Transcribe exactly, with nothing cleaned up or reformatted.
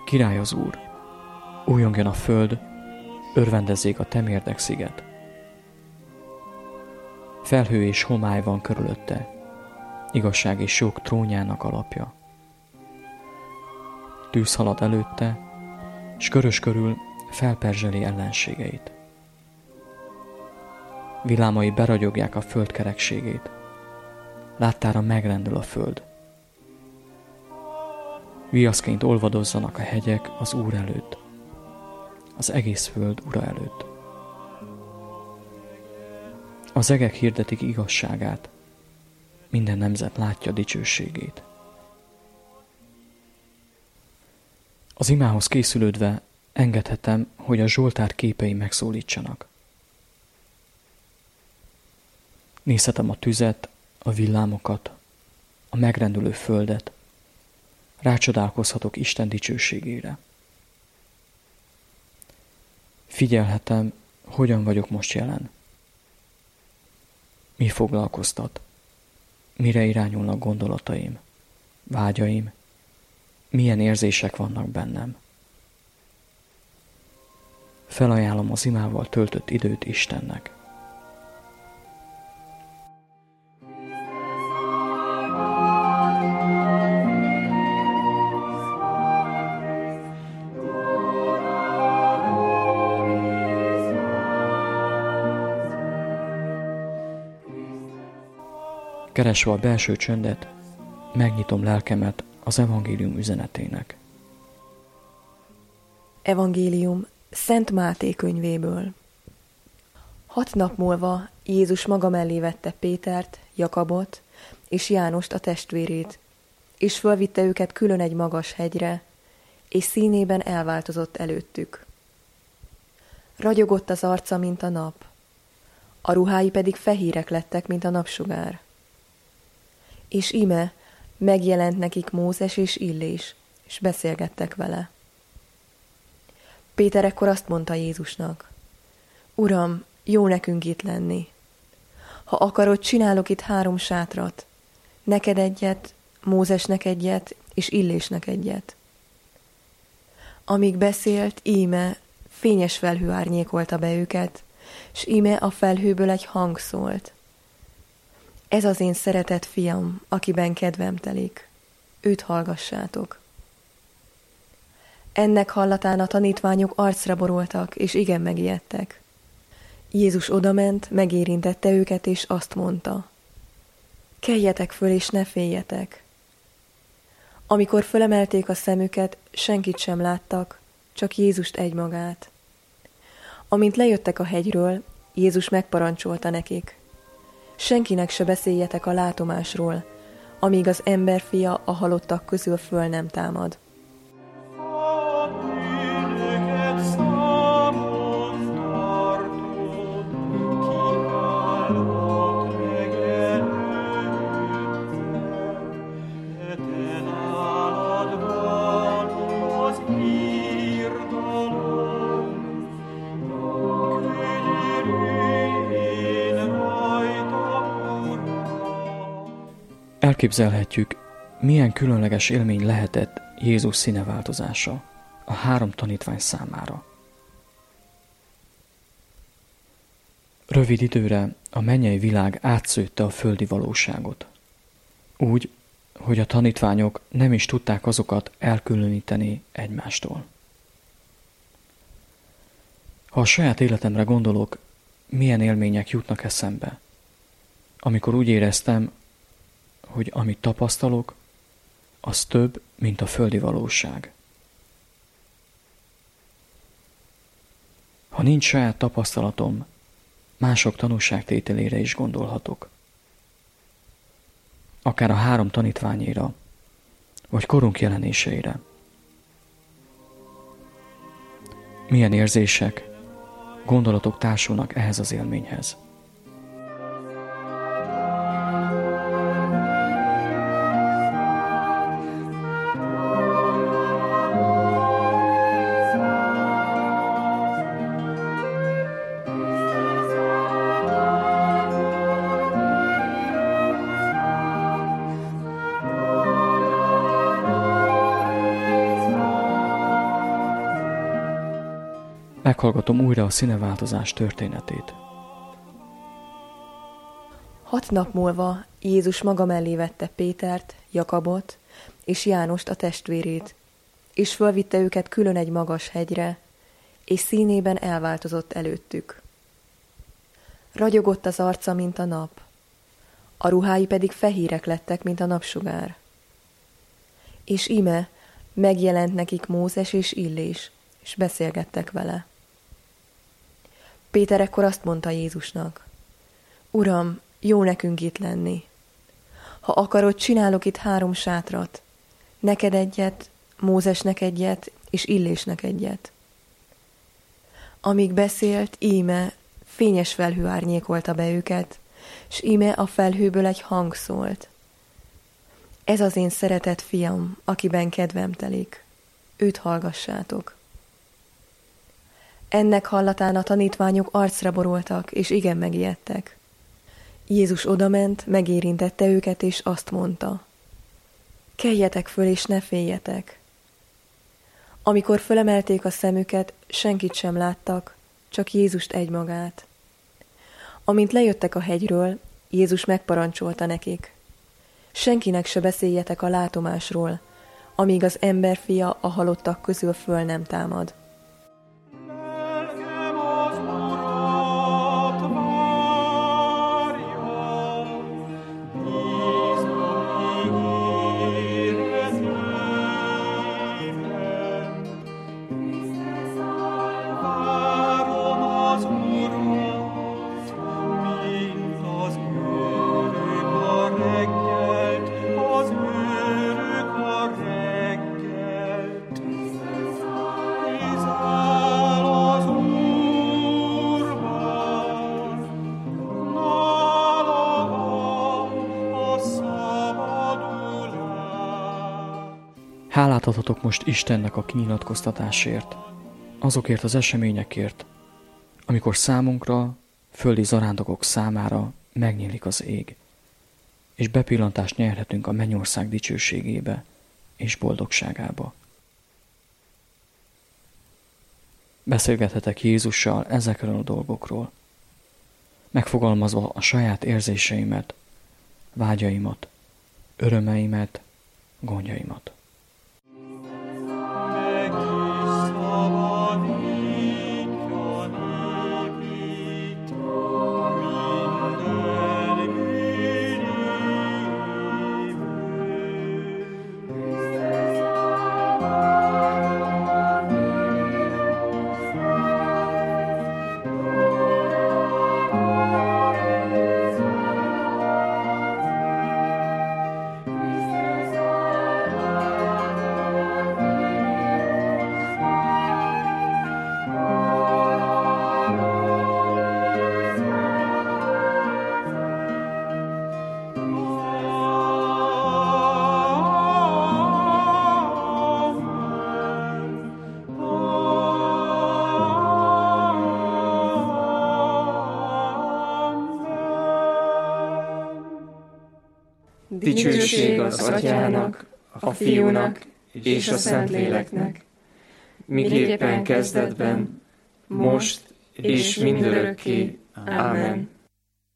Király az Úr, újongjon a föld, örvendezzék a temérdek sziget. Felhő és homály van körülötte, igazság és jog trónjának alapja. Tűz halad előtte, s körös körül felperzseli ellenségeit. Villámai beragyogják a föld kerekségét, láttára megrendül a föld. Viaszként olvadozzanak a hegyek az Úr előtt, az egész föld Ura előtt. Az egek hirdetik igazságát, minden nemzet látja dicsőségét. Az imához készülődve engedhetem, hogy a Zsoltár képei megszólítsanak. Nézhetem a tüzet, a villámokat, a megrendülő földet, rácsodálkozhatok Isten dicsőségére. Figyelhetem, hogyan vagyok most jelen. Mi foglalkoztat? Mire irányulnak gondolataim, vágyaim, milyen érzések vannak bennem. Felajánlom az imával töltött időt Istennek. Keresve a belső csöndet, megnyitom lelkemet az evangélium üzenetének. Evangélium Szent Máté könyvéből. Hat nap múlva Jézus maga mellé vette Pétert, Jakabot és Jánost a testvérét, és fölvitte őket külön egy magas hegyre, és színében elváltozott előttük. Ragyogott az arca, mint a nap, a ruhái pedig fehérek lettek, mint a napsugár. És íme megjelent nekik Mózes és Illés, és beszélgettek vele. Péter ekkor azt mondta Jézusnak: Uram, jó nekünk itt lenni. Ha akarod, csinálok itt három sátrat, neked egyet, Mózesnek egyet, és Illésnek egyet. Amíg beszélt, íme fényes felhő árnyékolta be őket, s íme a felhőből egy hang szólt: Ez az én szeretett fiam, akiben kedvem telik. Őt hallgassátok. Ennek hallatán a tanítványok arcra borultak, és igen megijedtek. Jézus odament, megérintette őket, és azt mondta: Keljetek föl, és ne féljetek. Amikor fölemelték a szemüket, senkit sem láttak, csak Jézust egymagát. Amint lejöttek a hegyről, Jézus megparancsolta nekik: Senkinek se beszéljetek a látomásról, amíg az emberfia a halottak közül föl nem támad. Elképzelhetjük, milyen különleges élmény lehetett Jézus színeváltozása a három tanítvány számára. Rövid időre a mennyei világ átszőtte a földi valóságot. Úgy, hogy a tanítványok nem is tudták azokat elkülöníteni egymástól. Ha a saját életemre gondolok, milyen élmények jutnak eszembe, amikor úgy éreztem, hogy amit tapasztalok, az több, mint a földi valóság. Ha nincs saját tapasztalatom, mások tanúságtételére is gondolhatok. Akár a három tanítványéra, vagy korunk jelenéseire. Milyen érzések, gondolatok társulnak ehhez az élményhez. Meghallgatom újra a színeváltozás történetét. Hat nap múlva Jézus maga mellé vette Pétert, Jakabot és Jánost a testvérét, és fölvitte őket külön egy magas hegyre, és színében elváltozott előttük. Ragyogott az arca, mint a nap, a ruhái pedig fehérek lettek, mint a napsugár. És íme megjelent nekik Mózes és Illés, és beszélgettek vele. Péter ekkor azt mondta Jézusnak: Uram, jó nekünk itt lenni. Ha akarod, csinálok itt három sátrat, neked egyet, Mózesnek egyet, és Illésnek egyet. Amíg beszélt, íme fényes felhő árnyékolta be őket, s íme a felhőből egy hang szólt: Ez az én szeretett fiam, akiben kedvem telik. Őt hallgassátok. Ennek hallatán a tanítványok arcra borultak, és igen megijedtek. Jézus odament, megérintette őket, és azt mondta: Keljetek föl, és ne féljetek. Amikor fölemelték a szemüket, senkit sem láttak, csak Jézust egymagát. Amint lejöttek a hegyről, Jézus megparancsolta nekik: Senkinek se beszéljetek a látomásról, amíg az emberfia a halottak közül föl nem támad. Hálát adhatok most Istennek a kinyilatkoztatásért, azokért az eseményekért, amikor számunkra, földi zarándokok számára megnyílik az ég, és bepillantást nyerhetünk a mennyország dicsőségébe és boldogságába. Beszélgethetek Jézussal ezekről a dolgokról, megfogalmazva a saját érzéseimet, vágyaimat, örömeimet, gondjaimat. Dicsőség az Atyának, a Fiúnak és a Szentléleknek, miképpen kezdetben, most és mindörökké. Ámen.